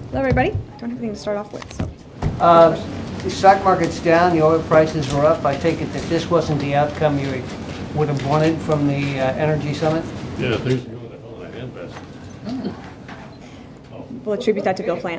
Hello, everybody. I don't have anything to start off with. So. The stock market's down, the oil prices are up. I take it that this wasn't the outcome you would have wanted from the energy summit? Yeah, there's a hell of a handbasket. We'll attribute that to Bill Plant.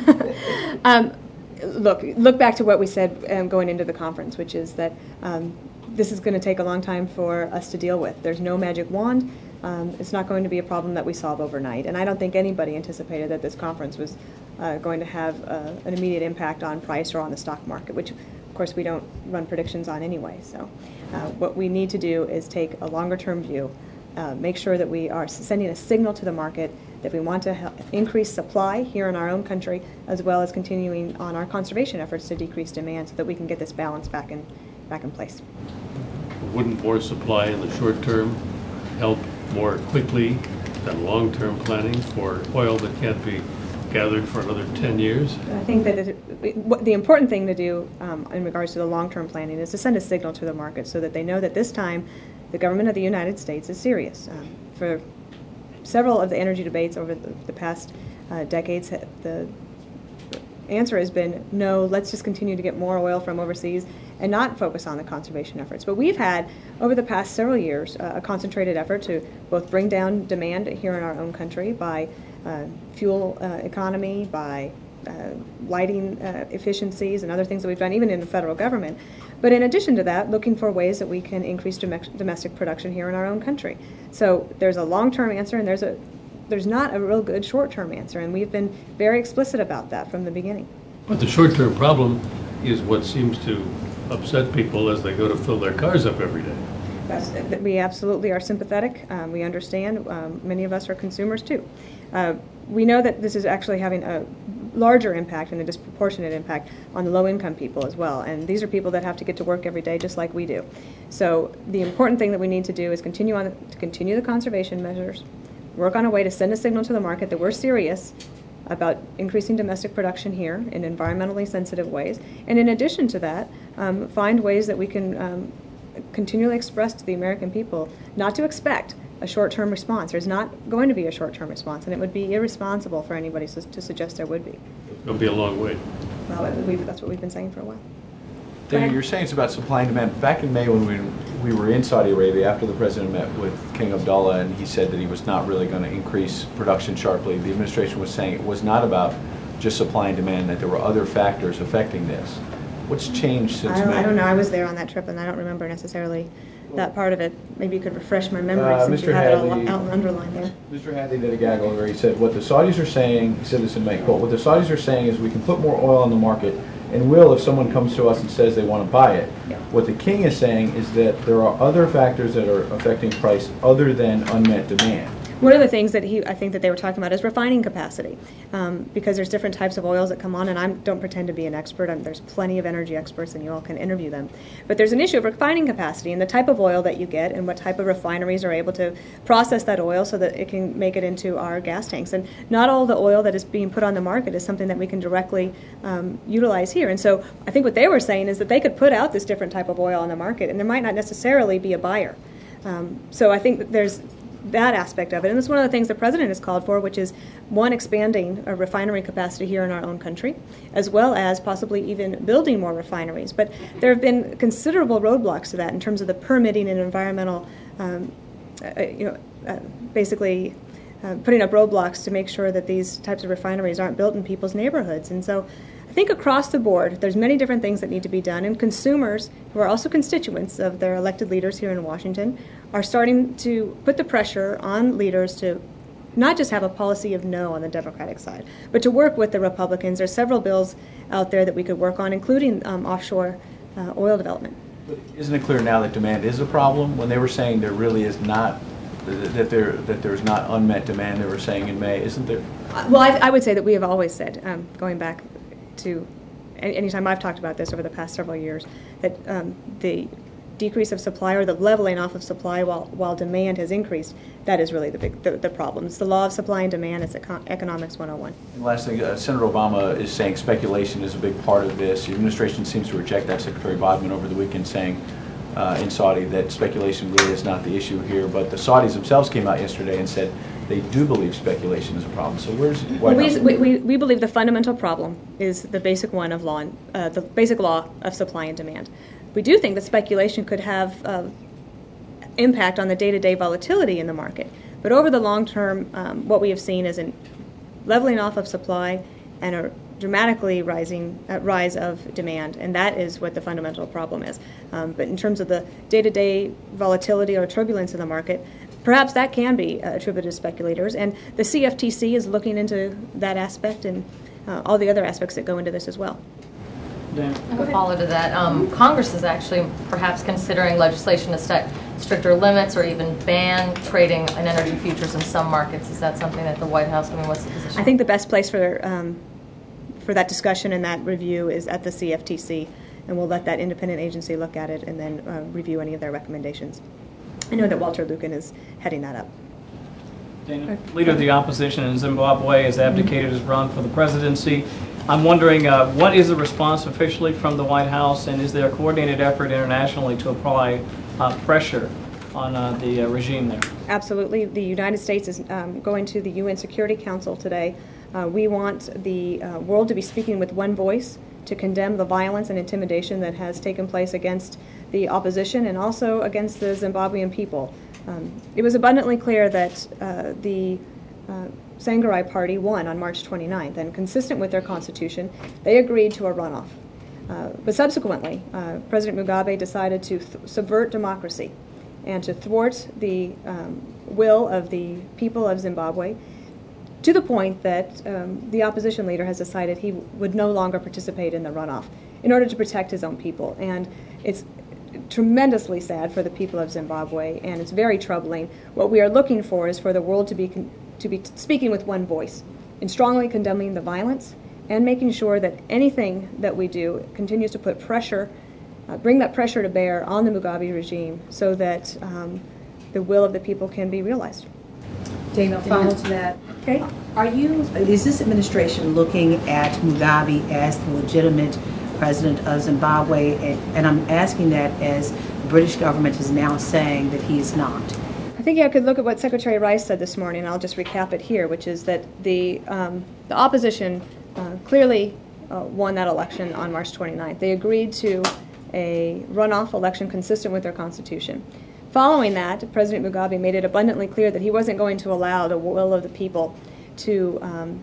Look back to what we said going into the conference, which is that this is going to take a long time for us to deal with. There's no magic wand. It's not going to be a problem that we solve overnight. And I don't think anybody anticipated that this conference was going to have an immediate impact on price or on the stock market, which, of course, we don't run predictions on anyway. So what we need to do is take a longer-term view, make sure that we are sending a signal to the market that we want to increase supply here in our own country, as well as continuing on our conservation efforts to decrease demand so that we can get this balance back in place. Wouldn't more supply in the short term help more quickly than long-term planning for oil that can't be gathered for another 10 years? I think that the important thing to do in regards to the long-term planning is to send a signal to the market so that they know that this time the government of the United States is serious. For several of the energy debates over the past decades, the answer has been no, let's just continue to get more oil from overseas and not focus on the conservation efforts. But we've had, over the past several years, a concentrated effort to both bring down demand here in our own country by fuel economy, by lighting efficiencies and other things that we've done, even in the federal government. But in addition to that, looking for ways that we can increase domestic production here in our own country. So there's a long-term answer, and there's not a real good short-term answer, and we've been very explicit about that from the beginning. But the short-term problem is what seems to upset people as they go to fill their cars up every day. We absolutely are sympathetic. We understand. Many of us are consumers too. We know that this is actually having a larger impact and a disproportionate impact on the low-income people as well. And these are people that have to get to work every day just like we do. So the important thing that we need to do is continue the conservation measures, work on a way to send a signal to the market that we're serious about increasing domestic production here in environmentally sensitive ways. And in addition to that, find ways that we can continually express to the American people not to expect a short-term response. There's not going to be a short-term response, and it would be irresponsible for anybody to suggest there would be. It'll be a long wait. Well, that's what we've been saying for a while. Dana, you're saying it's about supply and demand. Back in May when we were in Saudi Arabia, after the president met with King Abdullah and he said that he was not really going to increase production sharply, the administration was saying it was not about just supply and demand, that there were other factors affecting this. What's changed since May? I don't know. I was there on that trip, and I don't remember necessarily that part of it. Maybe you could refresh my memory since you have it all out underlined there. Mr. Hadley did a gaggle where he said, what the Saudis are saying, he said this in May, quote, what the Saudis are saying is we can put more oil on the market and will if someone comes to us and says they want to buy it. Yeah. What the king is saying is that there are other factors that are affecting price other than unmet demand. One of the things that I think that they were talking about is refining capacity, because there's different types of oils that come on, and I don't pretend to be an expert. There's plenty of energy experts, and you all can interview them. But there's an issue of refining capacity and the type of oil that you get and what type of refineries are able to process that oil so that it can make it into our gas tanks. And not all the oil that is being put on the market is something that we can directly utilize here. And so I think what they were saying is that they could put out this different type of oil on the market, and there might not necessarily be a buyer. So I think that there's that aspect of it. And it's one of the things the president has called for, which is, one, expanding a refinery capacity here in our own country, as well as possibly even building more refineries. But there have been considerable roadblocks to that in terms of the permitting and environmental, basically putting up roadblocks to make sure that these types of refineries aren't built in people's neighborhoods. And so I think across the board, there's many different things that need to be done, and consumers, who are also constituents of their elected leaders here in Washington, are starting to put the pressure on leaders to not just have a policy of no on the Democratic side, but to work with the Republicans. There's several bills out there that we could work on, including offshore oil development. But isn't it clear now that demand is a problem? When they were saying there really is not, that there's not unmet demand, they were saying in May, isn't there? Well, I would say that we have always said, going back to anytime I've talked about this over the past several years, that the decrease of supply or the leveling off of supply while demand has increased, that is really the problem. It's the law of supply and demand. It's economics 101. And last thing, Senator Obama is saying speculation is a big part of this. The administration seems to reject that. Secretary Bodman over the weekend saying in Saudi that speculation really is not the issue here. But the Saudis themselves came out yesterday and said they do believe speculation is a problem. So where's White House? We believe the fundamental problem is the basic one of law, the basic law of supply and demand. We do think that speculation could have impact on the day-to-day volatility in the market. But over the long term, what we have seen is a leveling off of supply and a dramatically rise of demand, and that is what the fundamental problem is. But in terms of the day-to-day volatility or turbulence in the market, perhaps that can be attributed to speculators, and the CFTC is looking into that aspect and all the other aspects that go into this as well. I have a follow to that. Congress is actually perhaps considering legislation to set stricter limits or even ban trading in energy futures in some markets. Is that something that the White House, what's the position? I think the best place for that discussion and that review is at the CFTC, and we'll let that independent agency look at it and then review any of their recommendations. I know that Walter Lucan is heading that up. Dana, Leader of the Opposition in Zimbabwe has abdicated his run for the presidency. I'm wondering, what is the response officially from the White House, and is there a coordinated effort internationally to apply pressure on the regime there? Absolutely. The United States is going to the UN Security Council today. We want the world to be speaking with one voice to condemn the violence and intimidation that has taken place against the opposition and also against the Zimbabwean people. It was abundantly clear that the Sangarai Party won on March 29th, and consistent with their constitution, they agreed to a runoff. But subsequently, President Mugabe decided to subvert democracy and to thwart the will of the people of Zimbabwe, to the point that the opposition leader has decided he would no longer participate in the runoff in order to protect his own people. And it's tremendously sad for the people of Zimbabwe, and it's very troubling. What we are looking for is for the world to be speaking with one voice in strongly condemning the violence and making sure that anything that we do continues to put pressure, bring that pressure to bear on the Mugabe regime so that the will of the people can be realized. Dana, follow to that. Okay. Is this administration looking at Mugabe as the legitimate president of Zimbabwe? And I'm asking that as the British government is now saying that he is not. I think I could look at what Secretary Rice said this morning, and I'll just recap it here, which is that the opposition clearly won that election on March 29th. They agreed to a runoff election consistent with their constitution. Following that, President Mugabe made it abundantly clear that he wasn't going to allow the will of the people to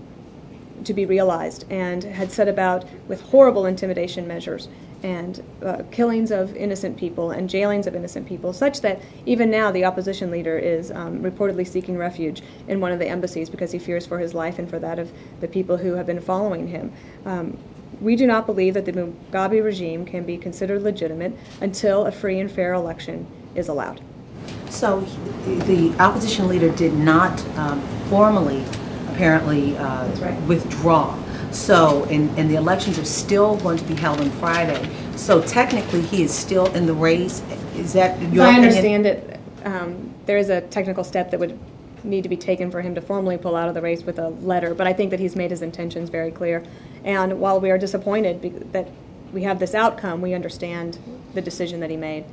be realized, and had set about with horrible intimidation measures and killings of innocent people and jailings of innocent people, such that even now the opposition leader is reportedly seeking refuge in one of the embassies because he fears for his life and for that of the people who have been following him. We do not believe that the Mugabe regime can be considered legitimate until a free and fair election is allowed. So the opposition leader did not formally, apparently, withdraw. So, and the elections are still going to be held on Friday. So technically, he is still in the race. Is that your opinion? I understand it. There is a technical step that would need to be taken for him to formally pull out of the race with a letter, but I think that he's made his intentions very clear. And while we are disappointed that we have this outcome, we understand the decision that he made.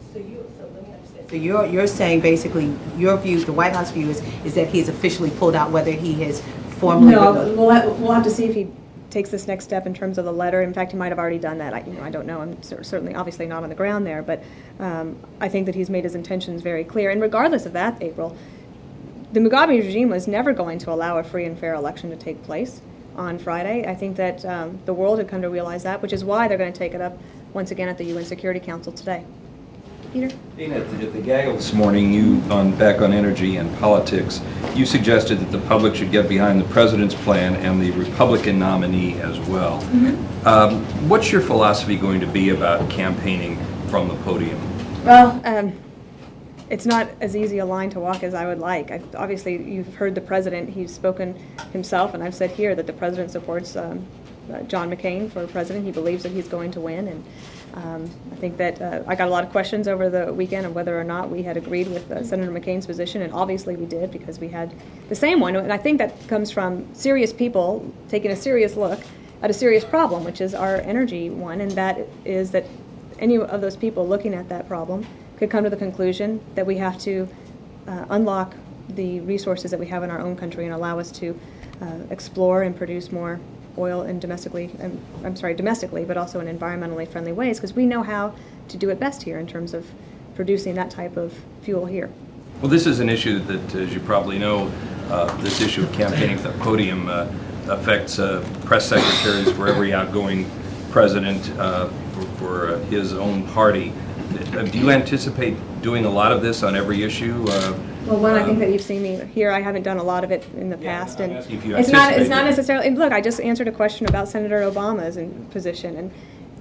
So you're saying basically your view, the White House view is that he's officially pulled out, whether he has formally. No, we'll have to see if he takes this next step in terms of the letter. In fact, he might have already done that. I don't know. I'm certainly, obviously, not on the ground there, but I think that he's made his intentions very clear. And regardless of that, April, the Mugabe regime was never going to allow a free and fair election to take place on Friday. I think that the world had come to realize that, which is why they're going to take it up once again at the UN Security Council today. Peter? Dana, at the gaggle this morning, back on energy and politics, you suggested that the public should get behind the president's plan and the Republican nominee as well. Mm-hmm. What's your philosophy going to be about campaigning from the podium? Well, it's not as easy a line to walk as I would like. Obviously, you've heard the president. He's spoken himself, and I've said here that the president supports John McCain for president. He believes that he's going to win, and I think that I got a lot of questions over the weekend on whether or not we had agreed with Senator McCain's position, and obviously we did because we had the same one. And I think that comes from serious people taking a serious look at a serious problem, which is our energy one, and that is that any of those people looking at that problem could come to the conclusion that we have to unlock the resources that we have in our own country and allow us to explore and produce more oil in domestically, but also in environmentally friendly ways, because we know how to do it best here in terms of producing that type of fuel here. Well, this is an issue that, as you probably know, this issue of campaigning at the podium affects press secretaries for every outgoing president for his own party. Do you anticipate doing a lot of this on every issue? Well, one, I think that you've seen me here. I haven't done a lot of it in the past, and asking if you it's not anticipate necessarily. And look, I just answered a question about Senator Obama's position, and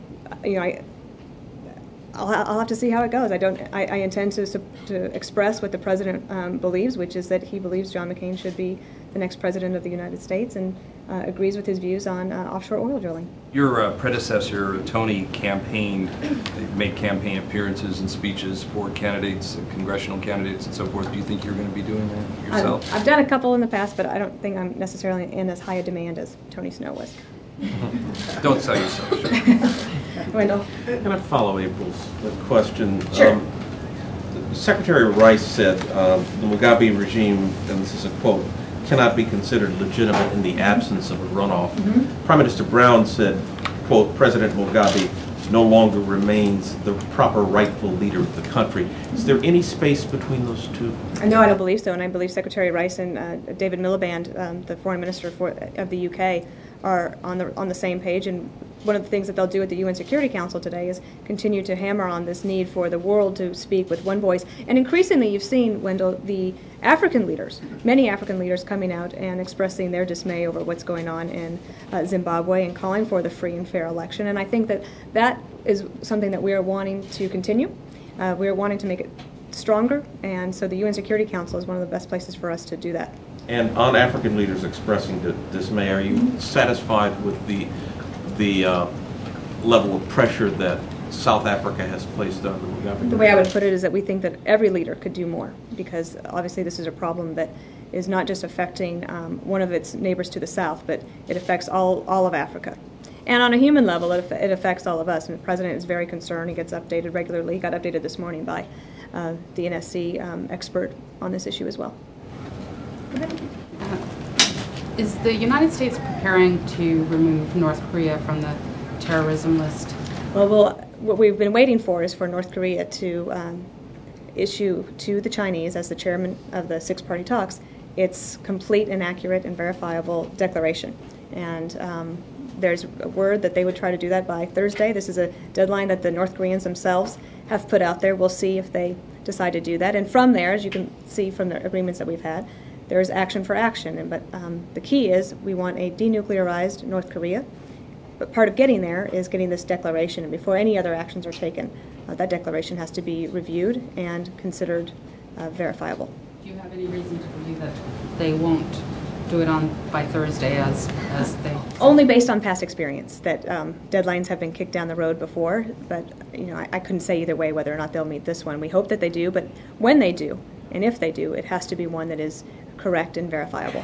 I'll have to see how it goes. I intend to express what the president believes, which is that he believes John McCain should be the next president of the United States, and agrees with his views on offshore oil drilling. Your predecessor, Tony, made campaign appearances and speeches for candidates, congressional candidates and so forth. Do you think you're going to be doing that yourself? I've done a couple in the past, but I don't think I'm necessarily in as high a demand as Tony Snow was. Don't sell yourself short. Wendell? I'm going to follow April's question. Sure. Secretary Rice said the Mugabe regime, and this is a quote, cannot be considered legitimate in the absence of a runoff. Mm-hmm. Prime Minister Brown said, quote, President Mugabe no longer remains the proper rightful leader of the country. Is there any space between those two? No, I don't believe so, and I believe Secretary Rice and David Miliband, the Foreign Minister of the UK, are on the same page. And one of the things that they'll do at the UN Security Council today is continue to hammer on this need for the world to speak with one voice. And increasingly, you've seen, Wendell, the African leaders, many African leaders coming out and expressing their dismay over what's going on in Zimbabwe and calling for the free and fair election. And I think that is something that we are wanting to continue. We are wanting to make it stronger, and so the UN Security Council is one of the best places for us to do that. And on African leaders expressing dismay, are you satisfied with the level of pressure that South Africa has placed on the Mugabe? The way I would put it is that we think that every leader could do more, because obviously this is a problem that is not just affecting one of its neighbors to the south, but it affects all of Africa. And on a human level, it affects all of us. And the president is very concerned. He gets updated regularly. He got updated this morning by the NSC expert on this issue as well. Go ahead. Is the United States preparing to remove North Korea from the terrorism list? Well, what we've been waiting for is for North Korea to issue to the Chinese, as the chairman of the six-party talks, its complete and accurate and verifiable declaration. And there's a word that they would try to do that by Thursday. This is a deadline that the North Koreans themselves have put out there. We'll see if they decide to do that. And from there, as you can see from the agreements that we've had, there's action for action. But the key is we want a denuclearized North Korea. But part of getting there is getting this declaration. And before any other actions are taken, that declaration has to be reviewed and considered verifiable. Do you have any reason to believe that they won't do it by Thursday as they... Only based on past experience, that deadlines have been kicked down the road before, but I couldn't say either way whether or not they'll meet this one. We hope that they do, but when they do, and if they do, it has to be one that is correct and verifiable.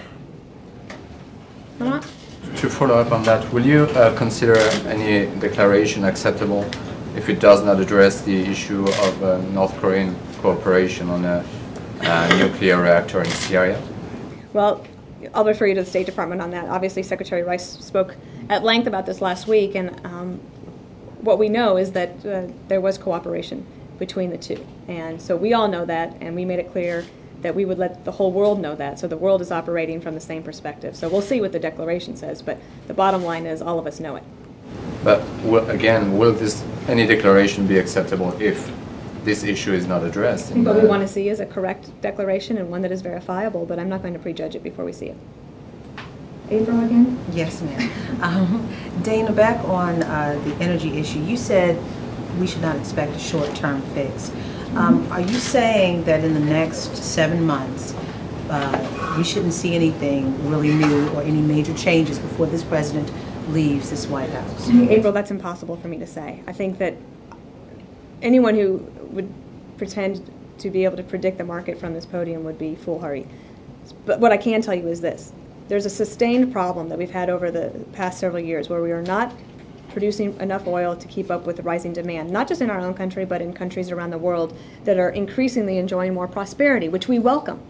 To follow up on that, will you consider any declaration acceptable if it does not address the issue of North Korean cooperation on a nuclear reactor in Syria? Well, I'll refer you to the State Department on that. Obviously, Secretary Rice spoke at length about this last week, and what we know is that there was cooperation between the two. And so we all know that, and we made it clear that we would let the whole world know that. So the world is operating from the same perspective. So we'll see what the declaration says, but the bottom line is all of us know it. But again, will any declaration be acceptable if this issue is not addressed? What we want to see is a correct declaration and one that is verifiable, but I'm not going to prejudge it before we see it. April again? Yes, ma'am. Dana, back on the energy issue, you said we should not expect a short-term fix. Are you saying that in the next 7 months we shouldn't see anything really new or any major changes before this president leaves this White House? April, that's impossible for me to say. I think that anyone who would pretend to be able to predict the market from this podium would be foolhardy. But what I can tell you is this. There's a sustained problem that we've had over the past several years where we are not producing enough oil to keep up with the rising demand, not just in our own country, but in countries around the world that are increasingly enjoying more prosperity, which we welcome.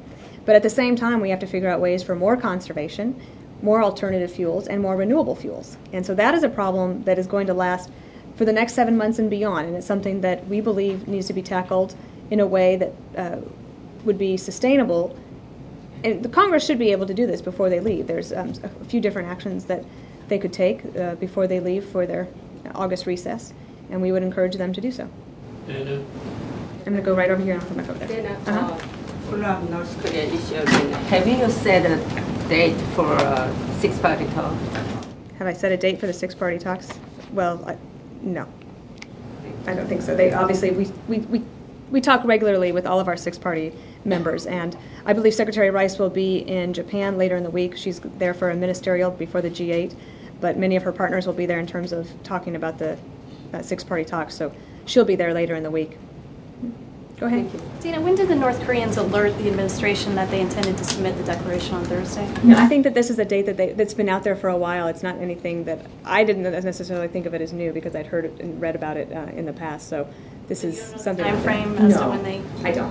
But at the same time, we have to figure out ways for more conservation, more alternative fuels, and more renewable fuels. And so that is a problem that is going to last for the next 7 months and beyond, and it's something that we believe needs to be tackled in a way that would be sustainable. And the Congress should be able to do this before they leave. There's a few different actions that they could take before they leave for their August recess, and we would encourage them to do so. Dana? I'm going to go right over here and I'll come back over there. Dana, follow up North Korea issue again. Have you set a date for six-party talk? Have I set a date for the six-party talks? Well, no. I don't think so. They obviously, we talk regularly with all of our six-party members, and I believe Secretary Rice will be in Japan later in the week. She's there for a ministerial before the G8, but many of her partners will be there in terms of talking about the six-party talks, so she'll be there later in the week. Go ahead. Dana, when did the North Koreans alert the administration that they intended to submit the declaration on Thursday? No, I think that this is a date that's been out there for a while. It's not anything that I didn't necessarily think of it as new because I'd heard it and read about it in the past. So this is something. Time frame as to when they? I don't.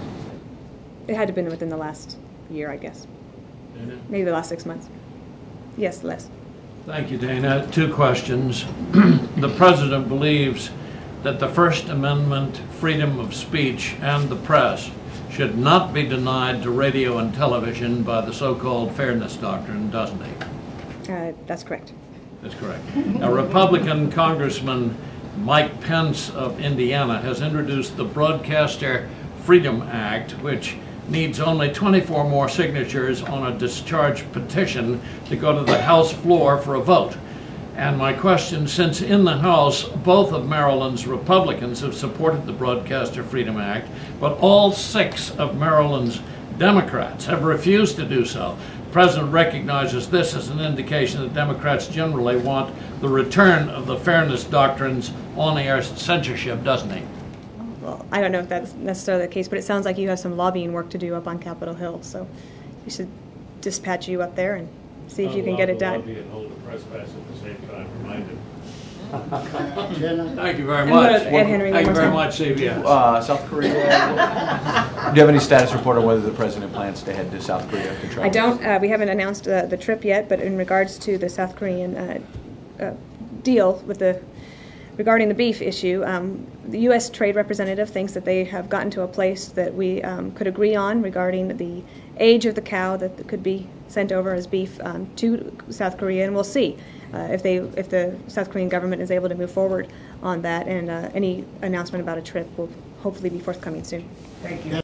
It had to have been within the last year, I guess. Dana? Maybe the last 6 months. Yes, Les. Thank you, Dana. Two questions. The President believes that the First Amendment, freedom of speech, and the press should not be denied to radio and television by the so-called fairness doctrine, doesn't he? That's correct. That's correct. A Republican Congressman Mike Pence of Indiana has introduced the Broadcaster Freedom Act, which needs only 24 more signatures on a discharge petition to go to the House floor for a vote. And my question, since in the House, both of Maryland's Republicans have supported the Broadcaster Freedom Act, but all 6 of Maryland's Democrats have refused to do so. The President recognizes this as an indication that Democrats generally want the return of the fairness doctrine's on-air censorship, doesn't he? Well, I don't know if that's necessarily the case, but it sounds like you have some lobbying work to do up on Capitol Hill, so we should dispatch you up there and see if you can get it done. Lobby and hold a press pass at the same time, remind him. Thank you very And much. Ed Henry, Thank you one very more much, CBS. South Korea. Do you have any status report on whether the President plans to head to South Korea to travel? I don't. We haven't announced the trip yet, but in regards to the South Korean deal with regarding the beef issue, the U.S. Trade Representative thinks that they have gotten to a place that we could agree on regarding the age of the cow that could be sent over as beef to South Korea, and we'll see if the South Korean government is able to move forward on that, and any announcement about a trip will hopefully be forthcoming soon. Thank you.